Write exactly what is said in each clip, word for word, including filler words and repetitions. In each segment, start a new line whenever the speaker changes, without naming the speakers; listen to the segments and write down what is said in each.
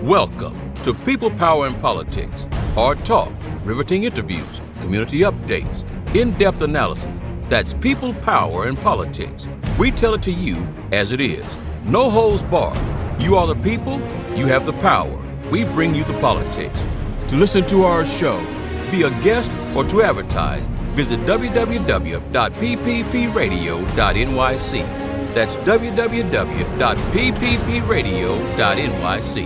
Welcome to People, Power, and Politics. Hard talk, riveting interviews, community updates, in-depth analysis. That's People, Power, and Politics. We tell it to you as it is. No holds barred. You are the people, you have the power. We bring you the politics. To listen to our show, be a guest, or to advertise, visit w w w dot p p p radio dot n y c. That's w w w dot p p p radio dot n y c.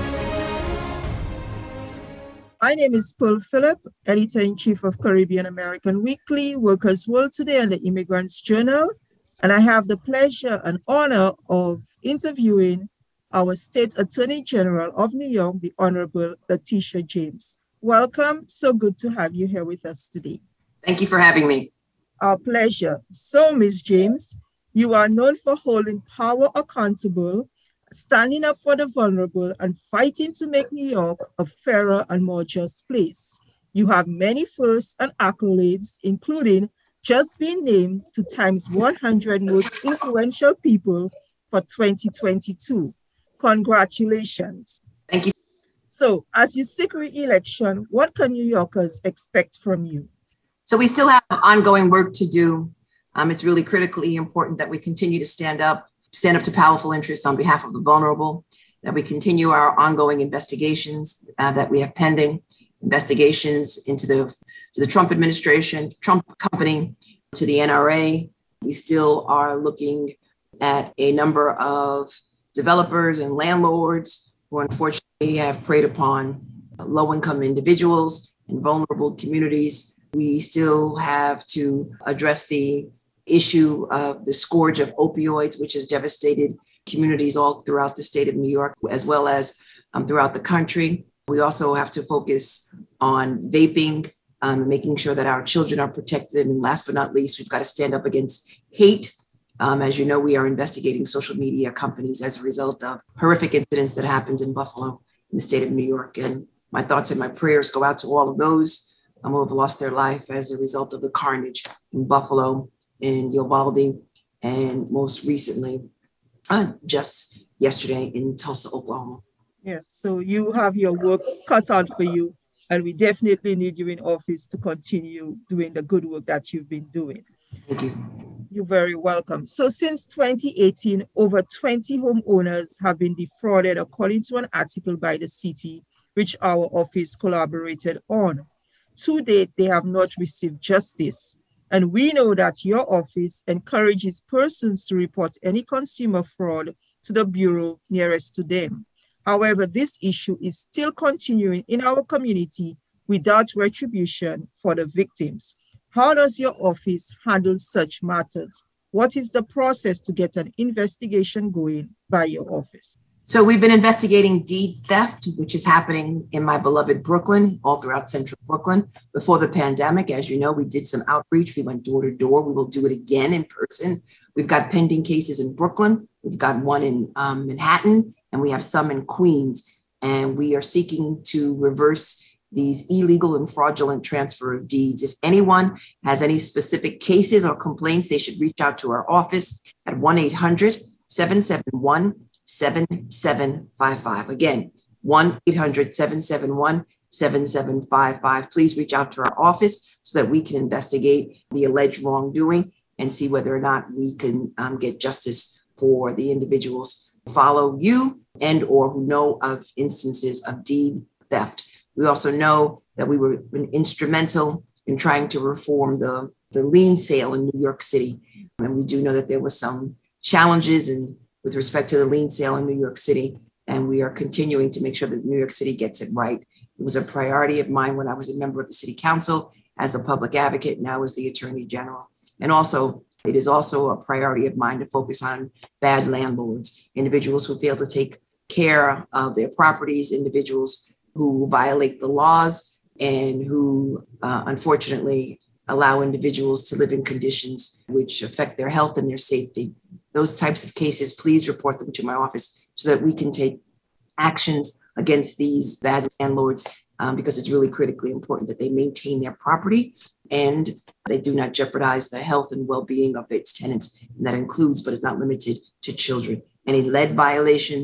My name is Paul Phillip, Editor-in-Chief of Caribbean American Weekly, Workers' World Today, and the Immigrants Journal. And I have the pleasure and honor of interviewing our State Attorney General of New York, the Honorable Letitia James. Welcome. So good to have you here with us today.
Thank you for having me.
Our pleasure. So, Miz James, you are known for holding power accountable, standing up for the vulnerable, and fighting to make New York a fairer and more just place. You have many firsts and accolades, including just being named to Time's one hundred Most Influential People for twenty twenty-two. Congratulations.
Thank you.
So, as you seek re-election, what can New Yorkers expect from you?
So we still have ongoing work to do. Um, it's really critically important that we continue to stand up stand up to powerful interests on behalf of the vulnerable, that we continue our ongoing investigations uh, that we have pending, investigations into the, to the Trump administration, Trump company, to the N R A. We still are looking at a number of developers and landlords who unfortunately have preyed upon low-income individuals and vulnerable communities. We still have to address the issue of the scourge of opioids, which has devastated communities all throughout the state of New York, as well as um, throughout the country. We also have to focus on vaping, um, making sure that our children are protected. And last but not least, we've got to stand up against hate. Um, as you know, we are investigating social media companies as a result of horrific incidents that happened in Buffalo, in the state of New York. And my thoughts and my prayers go out to all of those um, who have lost their life as a result of the carnage in Buffalo, in Uvalde, and most recently, uh, just yesterday in Tulsa, Oklahoma.
Yes, so you have your work cut out for you, and we definitely need you in office to continue doing the good work that you've been doing.
Thank you.
You're very welcome. So since twenty eighteen, over twenty homeowners have been defrauded, according to an article by the city, which our office collaborated on. To date, they have not received justice. And we know that your office encourages persons to report any consumer fraud to the bureau nearest to them. However, this issue is still continuing in our community without retribution for the victims. How does your office handle such matters? What is the process to get an investigation going by your office?
So we've been investigating deed theft, which is happening in my beloved Brooklyn, all throughout central Brooklyn. Before the pandemic, as you know, we did some outreach. We went door to door. We will do it again in person. We've got pending cases in Brooklyn. We've got one in um, Manhattan, and we have some in Queens. And we are seeking to reverse these illegal and fraudulent transfer of deeds. If anyone has any specific cases or complaints, they should reach out to our office at one eight hundred seven seven one seven seven five five. Again, one eight hundred seven seven one seven seven five five. Please reach out to our office so that we can investigate the alleged wrongdoing and see whether or not we can um, get justice for the individuals who follow you and or who know of instances of deed theft. We also know that we were instrumental in trying to reform the, the lien sale in New York City. And we do know that there were some challenges and with respect to the lien sale in New York City. And we are continuing to make sure that New York City gets it right. It was a priority of mine when I was a member of the city council as the public advocate, now as the attorney general. And also, it is also a priority of mine to focus on bad landlords, individuals who fail to take care of their properties, individuals who violate the laws and who uh, unfortunately allow individuals to live in conditions which affect their health and their safety. Those types of cases, please report them to my office so that we can take actions against these bad landlords um, because it's really critically important that they maintain their property and they do not jeopardize the health and well-being of its tenants. And that includes, but is not limited to, children. Any lead violations,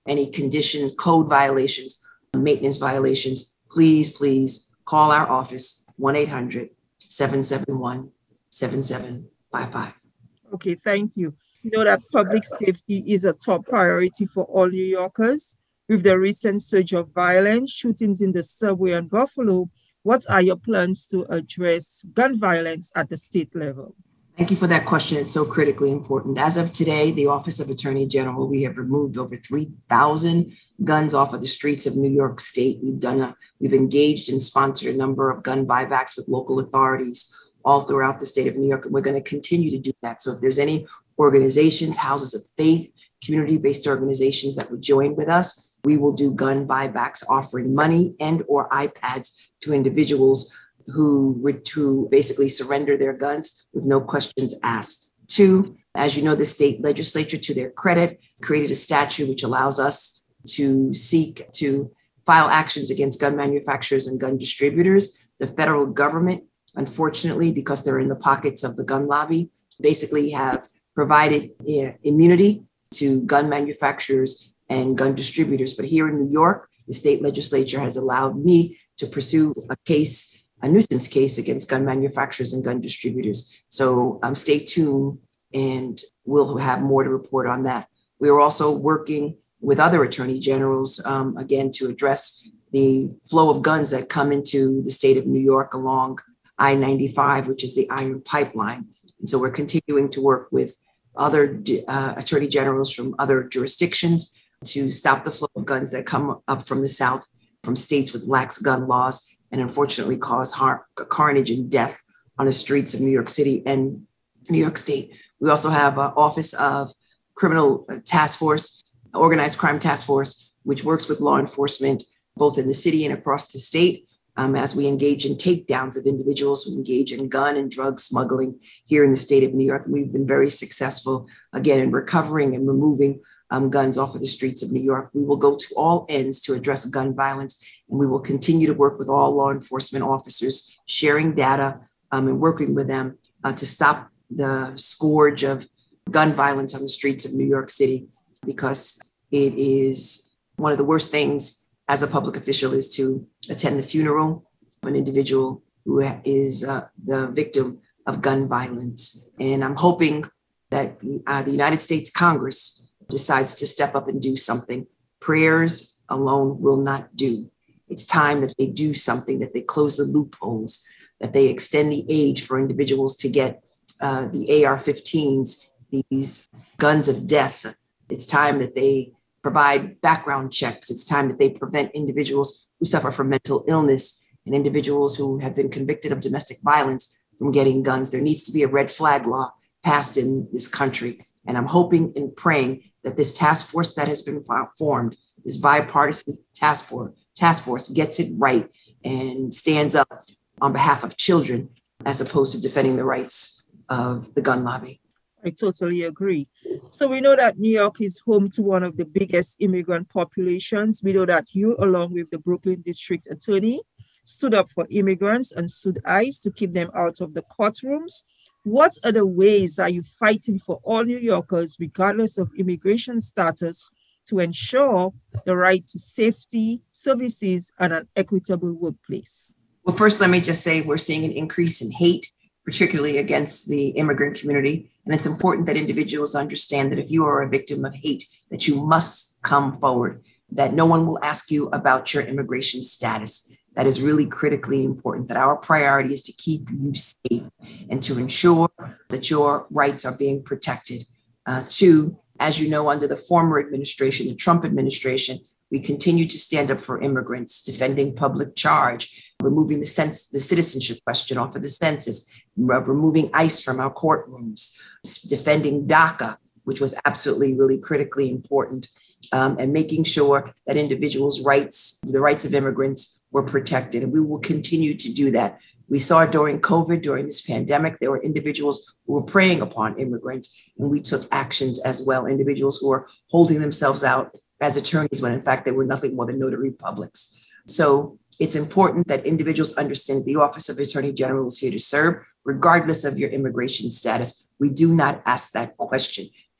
any condition, code violations, maintenance violations, please, please call our office, one eight hundred, seven seven one, seven seven five five.
Okay, thank you. You know that public safety is a top priority for all New Yorkers. With the recent surge of violence, shootings in the subway and Buffalo, what are your plans to address gun violence at the state level?
Thank you for that question. It's so critically important. As of today, the Office of Attorney General, we have removed over three thousand guns off of the streets of New York State. We've done a, we've engaged and sponsored a number of gun buybacks with local authorities all throughout the state of New York. And we're going to continue to do that. So if there's any organizations, houses of faith, community-based organizations that would join with us, we will do gun buybacks, offering money and or iPads to individuals who, who basically surrender their guns with no questions asked. Two, as you know, the state legislature, to their credit, created a statute which allows us to seek to file actions against gun manufacturers and gun distributors. The federal government, unfortunately, because they're in the pockets of the gun lobby, basically have provided uh, immunity to gun manufacturers and gun distributors. But here in New York, the state legislature has allowed me to pursue a case, a nuisance case against gun manufacturers and gun distributors. So um, stay tuned and we'll have more to report on that. We are also working with other attorney generals, um, again, to address the flow of guns that come into the state of New York along I ninety-five, which is the Iron Pipeline. And so we're continuing to work with other uh, attorney generals from other jurisdictions to stop the flow of guns that come up from the South, from states with lax gun laws, and unfortunately cause harm, carnage and death on the streets of New York City and New York State. We also have an Office of Criminal Task Force, Organized Crime Task Force, which works with law enforcement both in the city and across the state, um, as we engage in takedowns of individuals who engage in gun and drug smuggling here in the state of New York. We've been very successful, again, in recovering and removing um, guns off of the streets of New York. We will go to all ends to address gun violence, and we will continue to work with all law enforcement officers, sharing data um, and working with them uh, to stop the scourge of gun violence on the streets of New York City, because it is one of the worst things as a public official is to attend the funeral of an individual who is uh, the victim of gun violence. And I'm hoping that uh, the United States Congress decides to step up and do something. Prayers alone will not do. It's time that they do something, that they close the loopholes, that they extend the age for individuals to get uh, the A R fifteens, these guns of death. It's time that they provide background checks. It's time that they prevent individuals who suffer from mental illness and individuals who have been convicted of domestic violence from getting guns. There needs to be a red flag law passed in this country. And I'm hoping and praying that this task force that has been formed, this bipartisan task force, task force gets it right and stands up on behalf of children as opposed to defending the rights of the gun lobby.
I totally agree. So we know that New York is home to one of the biggest immigrant populations. We know that you, along with the Brooklyn District Attorney, stood up for immigrants and sued ICE to keep them out of the courtrooms. What other ways are you fighting for all New Yorkers, regardless of immigration status, to ensure the right to safety, services, and an equitable workplace?
Well, first, let me just say we're seeing an increase in hate, particularly against the immigrant community. And it's important that individuals understand that if you are a victim of hate, that you must come forward, that no one will ask you about your immigration status. That is really critically important, that our priority is to keep you safe and to ensure that your rights are being protected. Uh, two, as you know, under the former administration, the Trump administration, we continue to stand up for immigrants, defending public charge, removing the, sense, the citizenship question off of the census, removing ICE from our courtrooms, defending DACA, which was absolutely really critically important, um, and making sure that individuals' rights, the rights of immigrants, were protected. And we will continue to do that. We saw during COVID, during this pandemic, there were individuals who were preying upon immigrants, and we took actions as well. Individuals who were holding themselves out as attorneys when in fact they were nothing more than notary publics. So it's important that individuals understand that the Office of Attorney General is here to serve, regardless of your immigration status. We do not ask that question.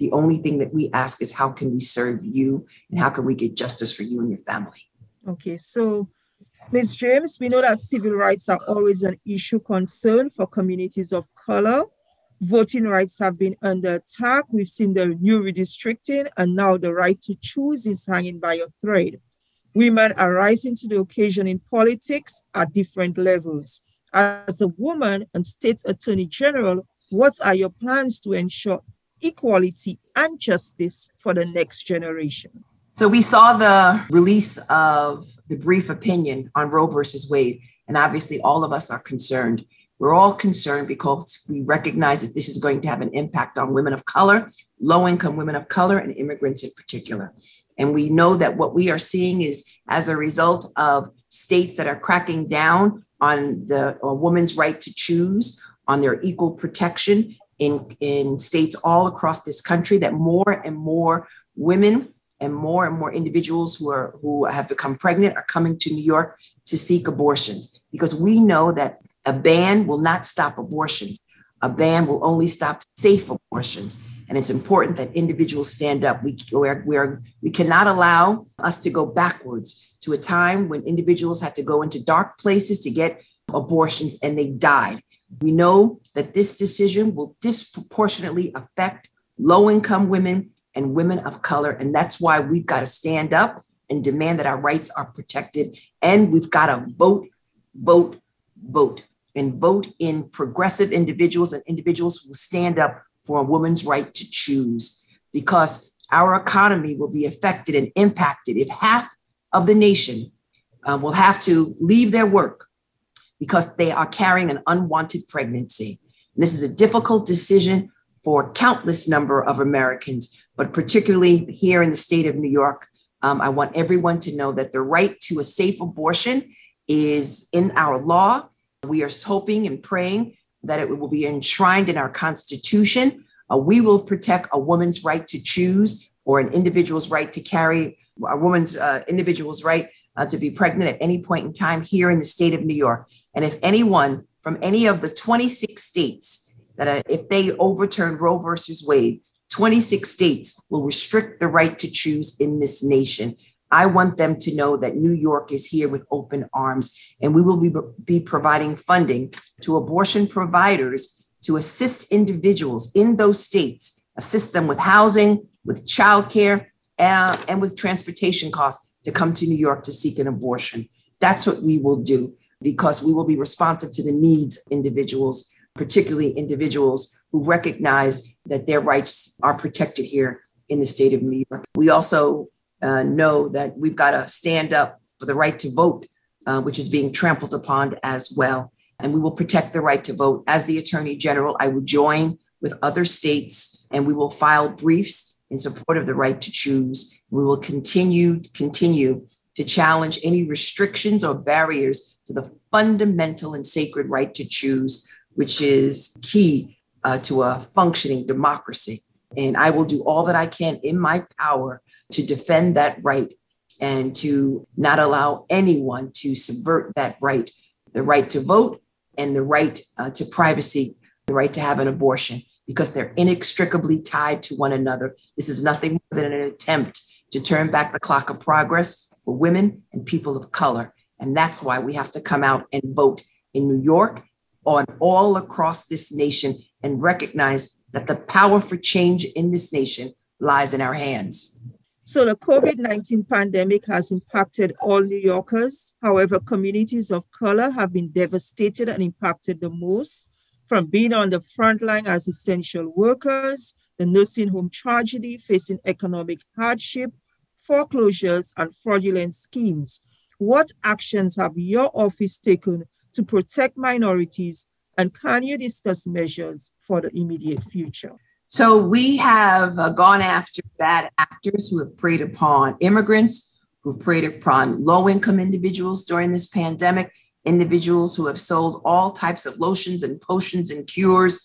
The only thing that we ask is how can we serve you and how can we get justice for you and your family?
Okay, so Miz James, we know that civil rights are always an issue concern for communities of color. Voting rights have been under attack. We've seen the new redistricting, and now the right to choose is hanging by a thread. Women are rising to the occasion in politics at different levels. As a woman and state attorney general, what are your plans to ensure equality and justice for the next generation?
So we saw the release of the brief opinion on Roe versus Wade, and obviously all of us are concerned. We're all concerned because we recognize that this is going to have an impact on women of color, low-income women of color, and immigrants in particular. And we know that what we are seeing is as a result of states that are cracking down on the a woman's right to choose, on their equal protection in, in states all across this country, that more and more women and more and more individuals who are who have become pregnant are coming to New York to seek abortions, because we know that a ban will not stop abortions. A ban will only stop safe abortions. And it's important that individuals stand up. We, we're, we're, we cannot allow us to go backwards to a time when individuals had to go into dark places to get abortions and they died. We know that this decision will disproportionately affect low-income women and women of color. And that's why we've got to stand up and demand that our rights are protected. And we've got to vote, vote, vote, and vote in progressive individuals and individuals who will stand up for a woman's right to choose, because our economy will be affected and impacted if half of the nation uh, will have to leave their work because they are carrying an unwanted pregnancy. And this is a difficult decision for countless number of Americans, but particularly here in the state of New York. Um, I want everyone to know that the right to a safe abortion is in our law. We are hoping and praying that it will be enshrined in our Constitution. Uh, we will protect a woman's right to choose, or an individual's right to carry, a woman's uh, individual's right uh, to be pregnant at any point in time here in the state of New York. And if anyone from any of the twenty-six states that uh, if they overturn Roe versus Wade, twenty-six states will restrict the right to choose in this nation. I want them to know that New York is here with open arms, and we will be, be providing funding to abortion providers to assist individuals in those states, assist them with housing, with childcare, uh, and with transportation costs to come to New York to seek an abortion. That's what we will do, because we will be responsive to the needs of individuals, particularly individuals who recognize that their rights are protected here in the state of New York. We also Uh, know that we've got to stand up for the right to vote, uh, which is being trampled upon as well. And we will protect the right to vote. As the Attorney General, I will join with other states and we will file briefs in support of the right to choose. We will continue, continue to challenge any restrictions or barriers to the fundamental and sacred right to choose, which is key uh, to a functioning democracy. And I will do all that I can in my power to defend that right and to not allow anyone to subvert that right, the right to vote and the right uh, to privacy, the right to have an abortion, because they're inextricably tied to one another. This is nothing more than an attempt to turn back the clock of progress for women and people of color. And that's why we have to come out and vote in New York, on all across this nation, and recognize that the power for change in this nation lies in our hands.
So the COVID nineteen pandemic has impacted all New Yorkers. However, communities of color have been devastated and impacted the most, from being on the front line as essential workers, the nursing home tragedy, facing economic hardship, foreclosures, and fraudulent schemes. What actions have your office taken to protect minorities, and can you discuss measures for the immediate future?
So we have uh, gone after bad actors who have preyed upon immigrants, who preyed upon low-income individuals during this pandemic, individuals who have sold all types of lotions and potions and cures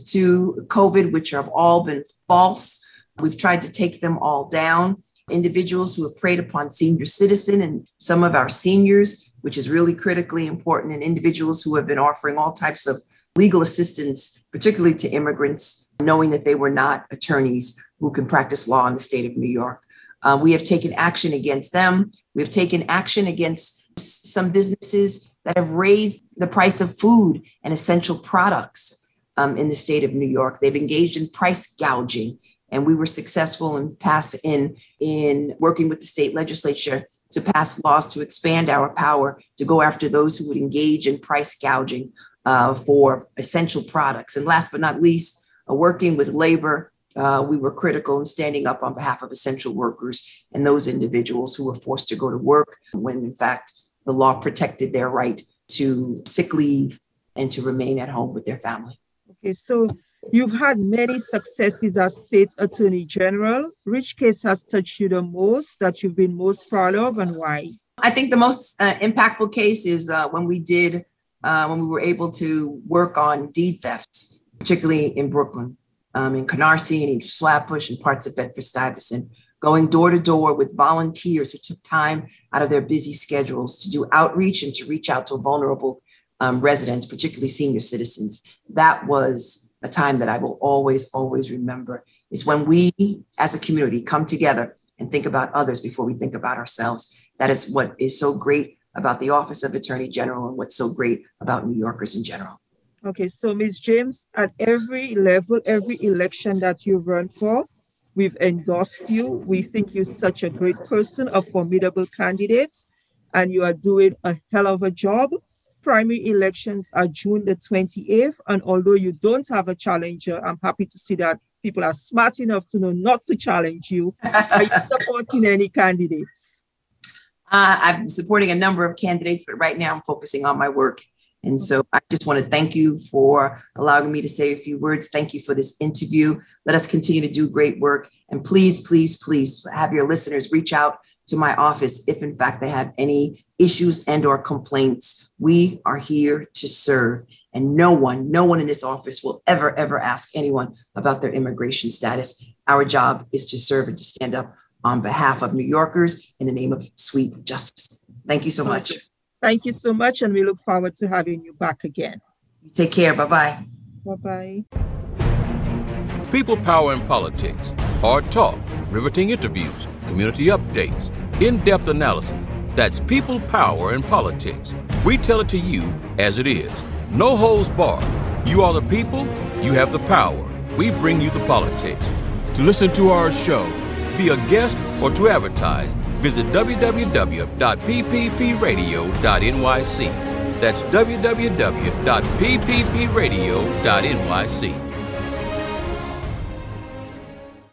to COVID, which have all been false. We've tried to take them all down. Individuals who have preyed upon senior citizen and some of our seniors, which is really critically important, and individuals who have been offering all types of legal assistance, particularly to immigrants knowing that they were not attorneys who can practice law in the state of New York. Uh, we have taken action against them. We have taken action against some businesses that have raised the price of food and essential products um, in the state of New York. They've engaged in price gouging, and we were successful in pass in in working with the state legislature to pass laws to expand our power to go after those who would engage in price gouging uh, for essential products. And last but not least, uh, working with labor, uh, we were critical in standing up on behalf of essential workers and those individuals who were forced to go to work when, in fact, the law protected their right to sick leave and to remain at home with their family.
Okay, so you've had many successes as State Attorney General. Which case has touched you the most, that you've been most proud of, and why?
I think the most uh, impactful case is uh, when we did, uh, when we were able to work on deed thefts, particularly in Brooklyn, um, in Canarsie and East Flatbush and parts of Bedford-Stuyvesant, going door to door with volunteers who took time out of their busy schedules to do outreach and to reach out to vulnerable um, residents, particularly senior citizens. That was a time that I will always, always remember. Is when we as a community come together and think about others before we think about ourselves. That is what is so great about the Office of Attorney General and what's so great about New Yorkers in general.
Okay, so Miz James, at every level, every election that you run for, we've endorsed you. We think you're such a great person, a formidable candidate, and you are doing a hell of a job. Primary elections are June the twenty-eighth, and although you don't have a challenger, I'm happy to see that people are smart enough to know not to challenge you. Are you supporting any candidates?
Uh, I'm supporting a number of candidates, but right now I'm focusing on my work. And so I just want to thank you for allowing me to say a few words. Thank you for this interview. Let us continue to do great work. And please, please, please have your listeners reach out to my office if, in fact, they have any issues and or complaints. We are here to serve. And no one, no one in this office will ever, ever ask anyone about their immigration status. Our job is to serve and to stand up on behalf of New Yorkers in the name of sweet justice. Thank you so much.
Thank you so much, and we look forward to having you back again.
Take care. Bye-bye.
Bye-bye.
People, Power, and Politics. Hard talk, riveting interviews, community updates, in-depth analysis. That's People, Power, and Politics. We tell it to you as it is. No holds barred. You are the people, you have the power. We bring you the politics. To listen to our show, be a guest, or to advertise, visit w w w dot p p p radio dot n y c. That's w w w dot p p p radio dot n y c.